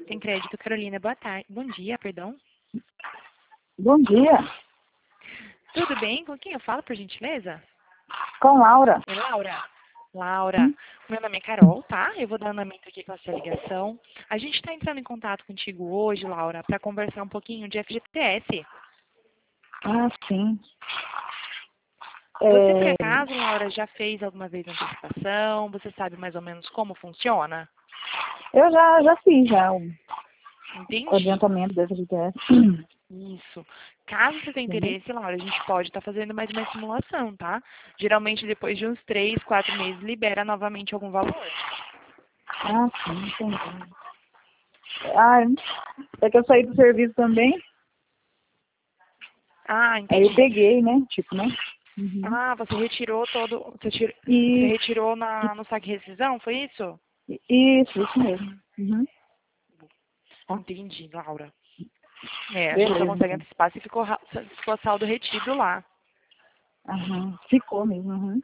Tem crédito, Carolina. Boa tarde. Bom dia, perdão. Bom dia. Tudo bem? Com quem eu falo, por gentileza? Com Laura. É Laura. Laura, meu nome é Carol, tá? Eu vou dar andamento aqui com a sua ligação. A gente está entrando em contato contigo hoje, Laura, para conversar um pouquinho de FGTS. Ah, sim. Você, por acaso, Laura, já fez alguma vez antecipação? Você sabe mais ou menos como funciona? Eu já fiz já o Entendi. adiantamento da FGTS. Isso. Caso você tenha interesse, Laura, a gente pode estar fazendo mais uma simulação, tá? Geralmente, depois de uns 3, 4 meses, libera novamente algum valor. Ah, sim, entendi. Ah, é que eu saí do serviço também, Ah, aí entendi. eu peguei, né? Tipo, né? Uhum. Ah, você retirou todo... Você E retirou no saque rescisão, foi isso? isso mesmo. Uhum. Entendi, Laura. É, a gente só Beleza, consegue então. antecipar se ficou saldo retido lá. Aham. Ficou mesmo, uhum.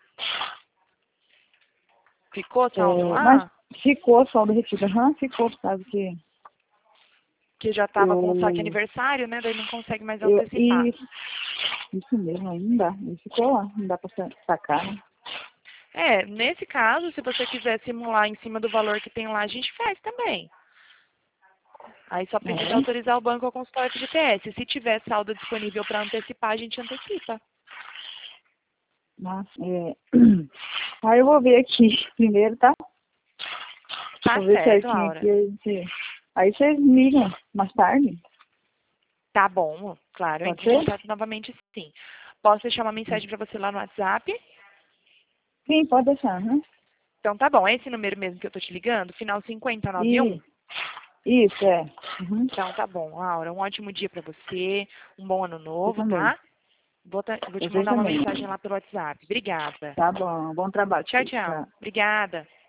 Ficou saldo Mas lá? ficou só do retiro. Aham, ficou, por causa que Que já estava com o saque eu, aniversário, né? Daí não consegue mais eu antecipar. isso mesmo, aí não dá. Ele ficou lá, não dá pra sacar, né? É, nesse caso, se você quiser simular em cima do valor que tem lá, a gente faz também. Aí só precisa É. autorizar o banco ao consultar o FGTS. Se tiver saldo disponível para antecipar, a gente antecipa. Nossa, aí eu vou ver aqui primeiro, tá? Tá Vou ver certo, certinho Laura. aqui. Aí vocês me ligam mais tarde, Tá bom, claro, eu pode entro em ser? contato novamente sim. Posso deixar uma mensagem para você lá no WhatsApp? Sim, pode deixar, né? Então tá bom, é esse número mesmo que eu tô te ligando, final 5091? Isso, é. Uhum. Então tá bom, Laura, um ótimo dia para você, um bom ano Você novo, também. tá? Vou te Você mandar uma também. mensagem lá pelo WhatsApp. Obrigada. Tá bom, bom trabalho. Tchau, tchau. Tchau. Obrigada.